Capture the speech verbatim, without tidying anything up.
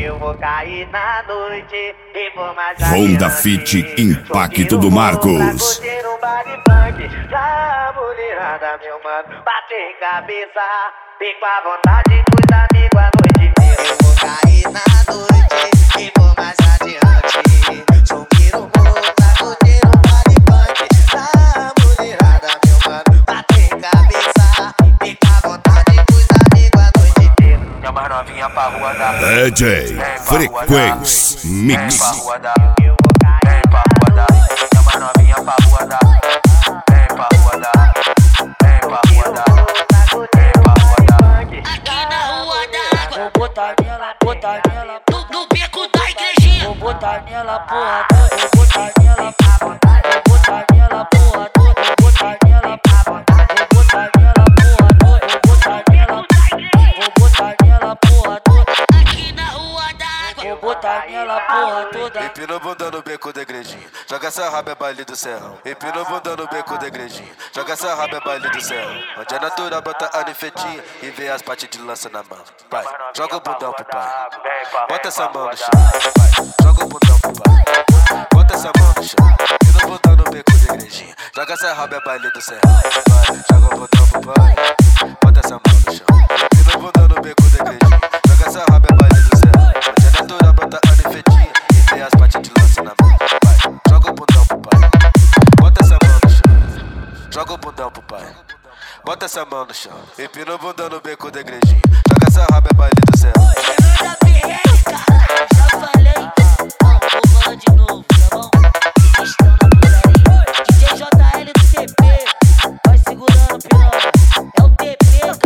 eu vou cair na noite e vou mais Honda Fit Impacto do Marcos. Um baile funk pra mulherada, meu mano, bater cabeça, fico à vontade com os amigos à noite inteira. Eu vou cair na noite e vou mais adiante. Subir o morro pra curtir um baile funk pra mulherada, meu mano, bater cabeça, fico à vontade com os amigos à noite inteira. Chama as novinha pra rua da D J Frequência Mix. Vem pra rua da, vem pra rua da, chama as novinha pra rua da, vem pra rua da, vem pra rua da, vem pra rua da. Aqui na rua d'água, vou botar nela, botar nela no, no beco da igrejinha. Vou botar nela, porra toda, vou botar nela pra vontade, vou botar nela, porra toda, vou botar nela pra vontade, vou botar nela, porra toda, vou botar nela, vou botar nela, porra toda. Aqui na rua d'água, vou botar nela, porra toda. Empina o bunda no beco da igrejinha, joga essa raba é baile do serrão. Empina o bunda no beco da igrejinha, joga essa raba é baile do serrão. Onde é natural, bota a nifetinha e vê as partes de lança na mão. Pai, joga o bundão pro pai, bota essa mão no chão. Vai, joga o bundão pro pai, bota essa mão no chão. Empina o bundão no beco da igrejinha, joga essa raba é baile do serrão. Vai, joga o bundão pro pai, bota essa mão no chão. Empina o bundão no beco da igrejinha, joga essa raba é baile do serrão. Onde é natural, bota a nifetinha e vê as partes de lança na mão. Vai, joga o bundão pro pai, bota essa mão no chão. Joga o bundão pro pai, bota essa mão no chão. Empina o bundão no beco da igrejinha, joga essa raba é baile do serrão.